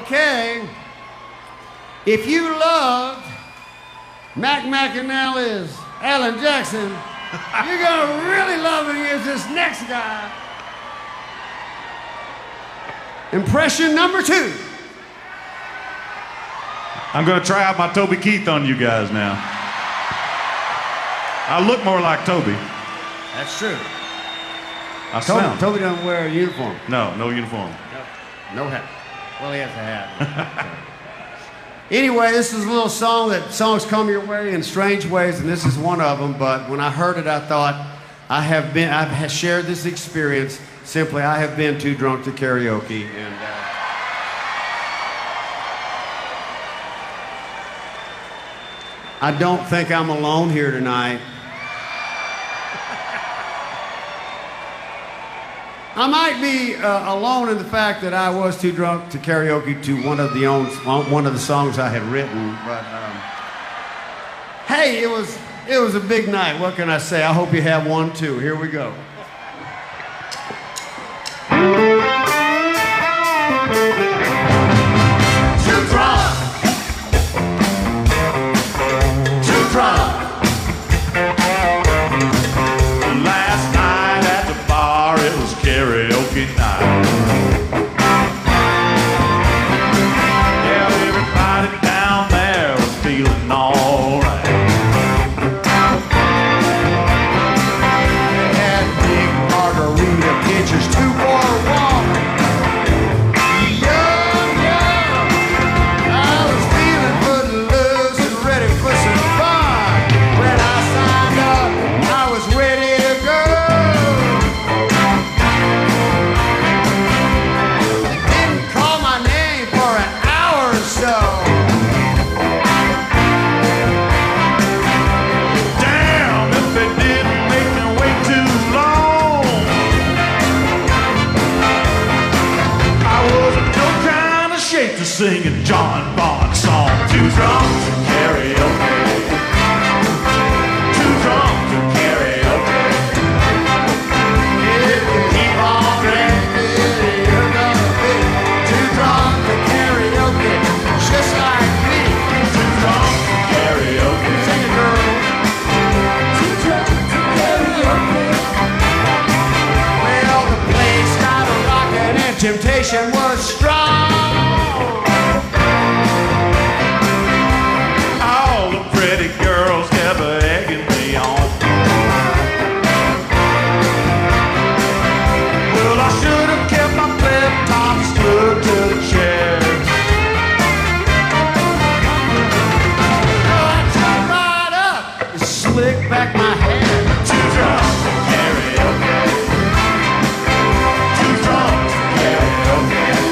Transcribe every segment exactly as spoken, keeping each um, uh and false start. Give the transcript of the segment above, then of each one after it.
Okay. If you loved Mac McAnally's Alan Jackson, you're gonna really love him as this next guy. Impression number two. I'm gonna try out my Toby Keith on you guys now. I look more like Toby. That's true. I Toby, sound. Toby doesn't wear a uniform. No, no uniform. No, no hat. Well, he has a hat. Anyway, this is a little song that songs come your way in strange ways, and this is one of them. But when I heard it, I thought, I have been, I've shared this experience. Simply, I have been too drunk to karaoke, and. Uh, I don't think I'm alone here tonight. I might be uh, alone in the fact that I was too drunk to karaoke to one of the own, one of the songs I had written. But um, hey, it was it was a big night. What can I say? I hope you have one too. Here we go. Too drunk. Too drunk. Last night at the bar, it was karaoke night. Yeah, everybody down there was feeling alright. They had big margarita pitchers, two for one. Young, young, I was feeling footloose and ready for some fun. When I signed up, I was ready to go. Didn't call my name for an hour or so. Damn, if they didn't make me wait too long. I was no kind of shape to sing a John Bond song. Too drunk to karaoke. Too drunk to karaoke. If you keep on drinking, you're gonna be too drunk to karaoke, just like me. Too drunk to karaoke. Sing it, girl. Too drunk to karaoke. Well, the place started rocking and temptation was strong. All the pretty girls kept egging me on. Well, I should have kept my flip tops glued to the chair. I turned right up and slicked back my hair. Too drunk to karaoke. Too drunk to karaoke.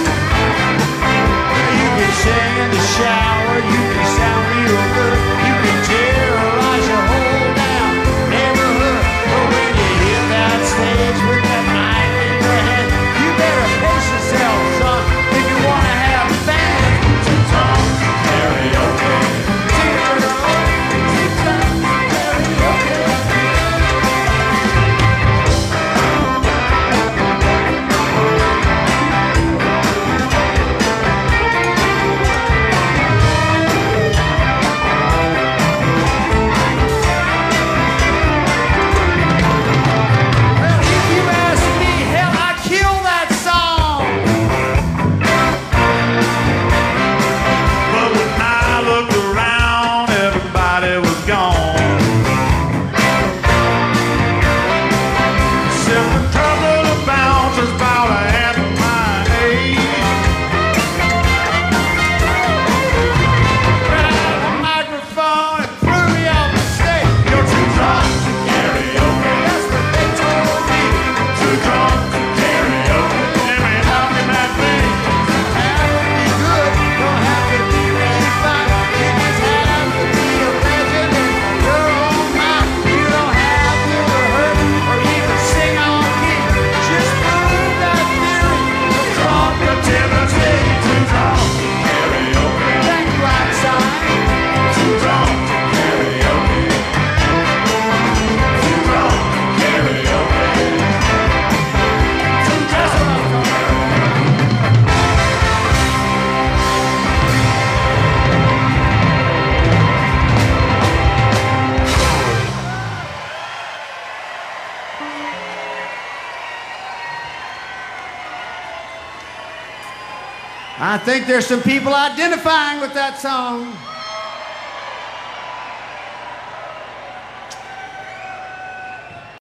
I think there's some people identifying with that song.